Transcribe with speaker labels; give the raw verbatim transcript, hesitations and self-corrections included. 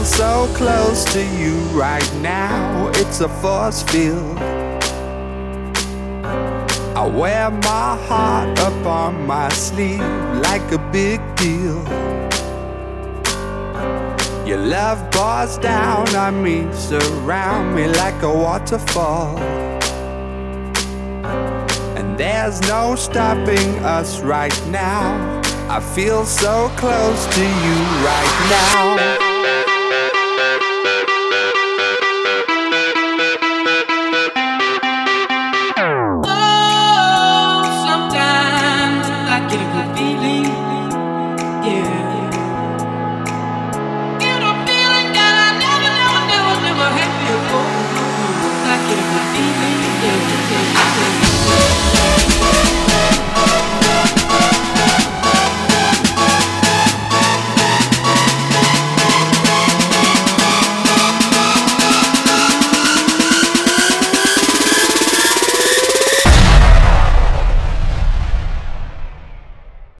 Speaker 1: feel so close to you right now. It's a force field. I wear my heart up on my sleeve like a big deal. Your love pours down on me, surround me like a waterfall. And there's no stopping us right now. I feel so close to you right now.